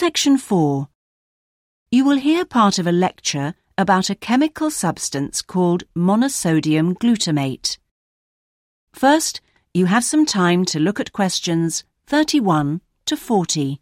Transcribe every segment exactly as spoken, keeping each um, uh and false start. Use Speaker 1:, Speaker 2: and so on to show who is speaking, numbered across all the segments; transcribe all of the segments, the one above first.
Speaker 1: Section four. You will hear part of a lecture about a chemical substance called monosodium glutamate. First, you have some time to look at questions thirty-one to forty.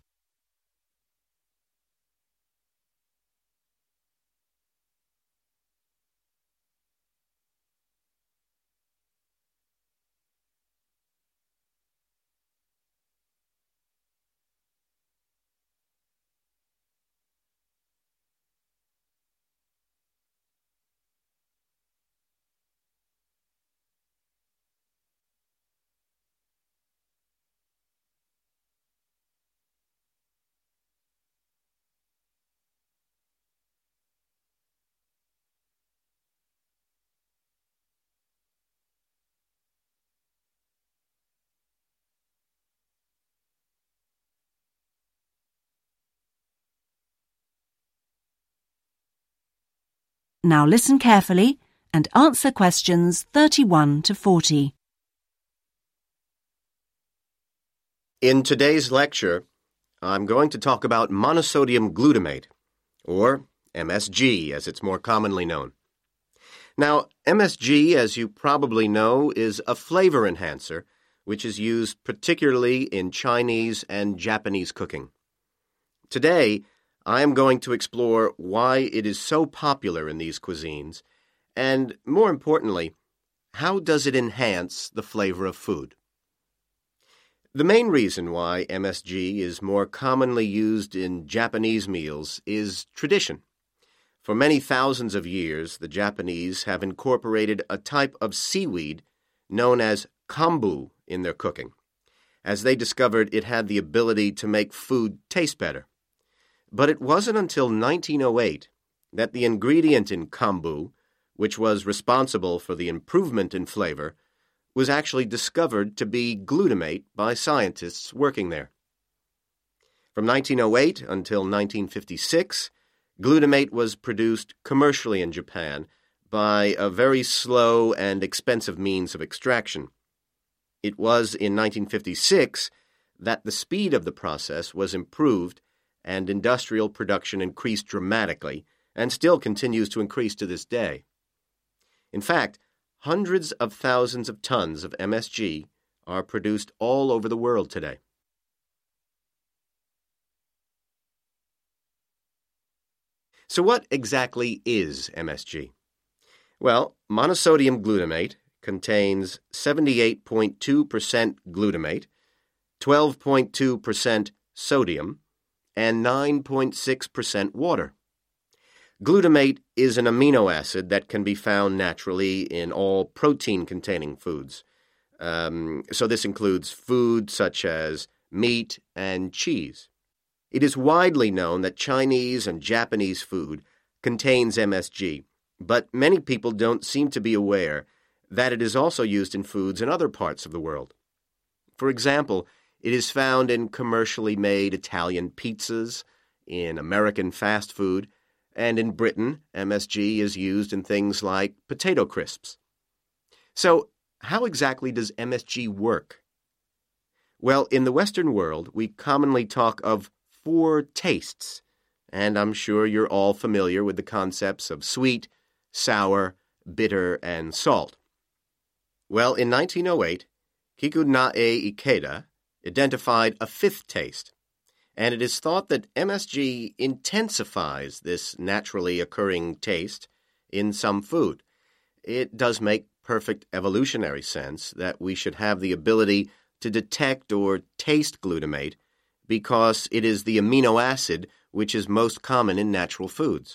Speaker 1: Now listen carefully and answer questions thirty-one to forty.
Speaker 2: In today's lecture, I'm going to talk about monosodium glutamate, or M S G as it's more commonly known. Now, M S G, as you probably know, is a flavor enhancer which is used particularly in Chinese and Japanese cooking. Today, I am going to explore why it is so popular in these cuisines, and more importantly, how does it enhance the flavor of food? The main reason why M S G is more commonly used in Japanese meals is tradition. For many thousands of years, the Japanese have incorporated a type of seaweed known as kombu in their cooking, as they discovered it had the ability to make food taste better. But it wasn't until nineteen oh eight that the ingredient in kombu, which was responsible for the improvement in flavor, was actually discovered to be glutamate by scientists working there. From nineteen oh eight until nineteen fifty-six, glutamate was produced commercially in Japan by a very slow and expensive means of extraction. It was in nineteen fifty-six that the speed of the process was improved and industrial production increased dramatically and still continues to increase to this day. In fact, hundreds of thousands of tons of M S G are produced all over the world today. So what exactly is M S G? Well, monosodium glutamate contains seventy-eight point two percent glutamate, twelve point two percent sodium, and nine point six percent water. Glutamate is an amino acid that can be found naturally in all protein-containing foods. Um, so this includes food such as meat and cheese. It is widely known that Chinese and Japanese food contains M S G, but many people don't seem to be aware that it is also used in foods in other parts of the world. For example, it is found in commercially made Italian pizzas, in American fast food, and in Britain, M S G is used in things like potato crisps. So, how exactly does M S G work? Well, in the Western world, we commonly talk of four tastes, and I'm sure you're all familiar with the concepts of sweet, sour, bitter, and salt. Well, in nineteen oh eight, Kikunae Ikeda identified a fifth taste, and it is thought that M S G intensifies this naturally occurring taste in some food. It does make perfect evolutionary sense that we should have the ability to detect or taste glutamate because it is the amino acid which is most common in natural foods.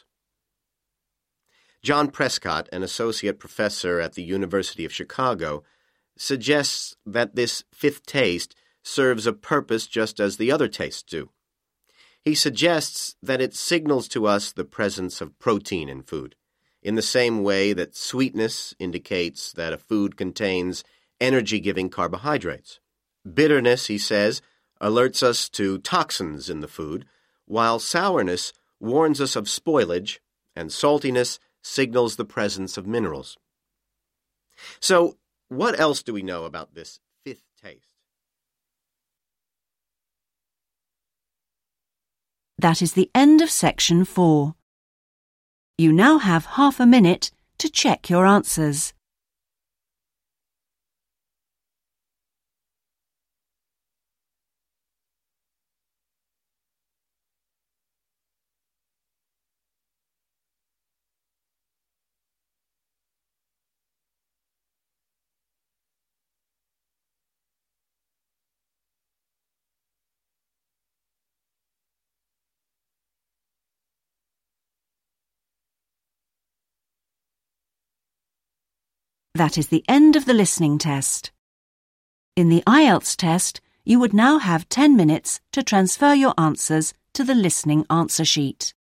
Speaker 2: John Prescott, an associate professor at the University of Chicago, suggests that this fifth taste serves a purpose just as the other tastes do. He suggests that it signals to us the presence of protein in food, in the same way that sweetness indicates that a food contains energy-giving carbohydrates. Bitterness, he says, alerts us to toxins in the food, while sourness warns us of spoilage, and saltiness signals the presence of minerals. So, what else do we know about this fifth taste?
Speaker 1: That is the end of section four. You now have half a minute to check your answers. That is the end of the listening test. In the I E L T S test, you would now have ten minutes to transfer your answers to the listening answer sheet.